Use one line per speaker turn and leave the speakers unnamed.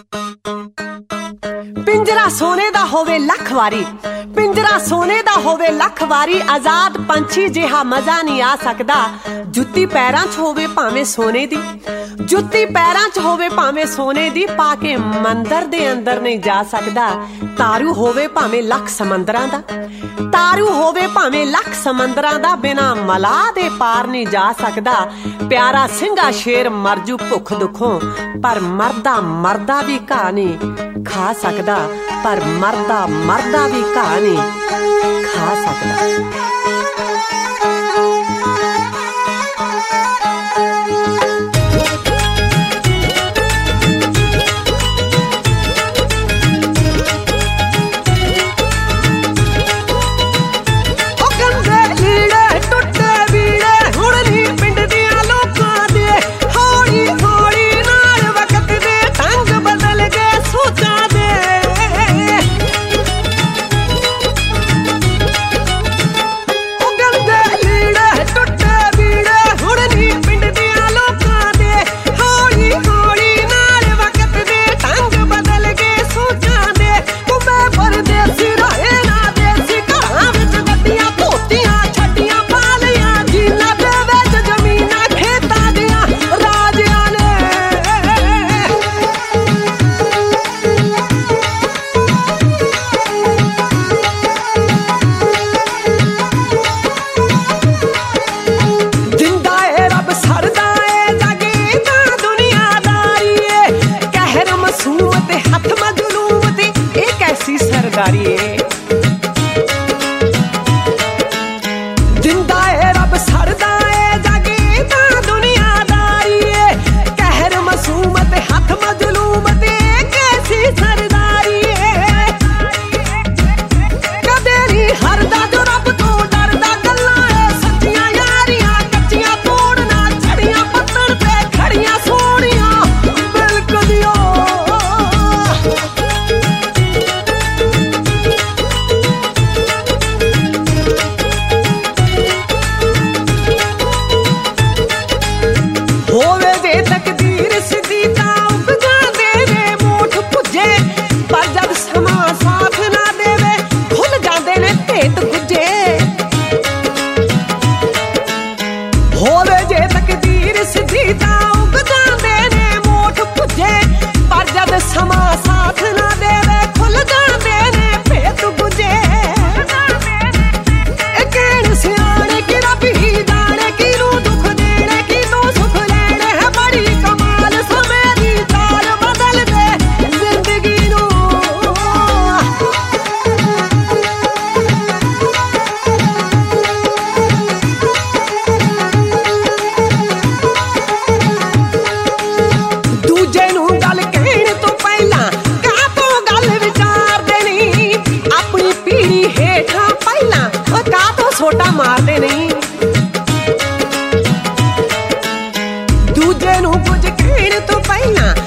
पिंजरा सोने दा होवे लख वारी, पिंजरा सोने दा होवे लख वारी, आजाद पंछी जिहा मजा नहीं आ सकदा। जुत्ती पैरां च होवे भावें सोने दी, जुत्ती पैरां च होवे भावें सोने दी, पाके मंदर दे अंदर नहीं जा सकदा। तारू होवे भावें लख समंदरां दा, तारू होवे भावें लख समंदरां दा, बिना मलाह दे पार नहीं जा सकदा। प्यारा सिंघा शेर मरजू भुख दुखों, पर मरदा मरदा भी घा नहीं खा सकदा, पर मरदा मरदा भी घा नहीं खा सकदा। जिंदा है रब सरदा है जागे ता दुनियादारी है, कहर मसूमत हथ मजलूमत कैसी सरदारी है। कदे नहीं हरदा जो रब तो डरदा, गल्लां है सच्चियां यारियां कच्चियां तोड़ना, छड़ियां पत्थर ते खड़ियां सोहणियां बिलकुल होवे जे तकदीर सिद्धी तां उग जांदे ने मोठ पुज्जे, पर जब समा साथ ना देवे खुल जांदे ने भेत गुज्जे। होवे जे तकदीर सिद्धी तां उग जांदे ने मोठ पुज्जे, पर जब समा साथ ना देवे खुल जांदे ने भेत गुज्जे। कहण सियाणे कि रब ही जाणे किनू दुख देणे किनू सुख लेणे है, बड़ी कमाल समय दी चाल बदल दे जिंदगी नू। दूजे नू गल कहण तो पहला काह तो गल विचारदे नहीं, अपनी पीढ़ी हेठां पहला काह तो सोटा मारदे नहीं। दूजे नू कुछ कहण तो पहला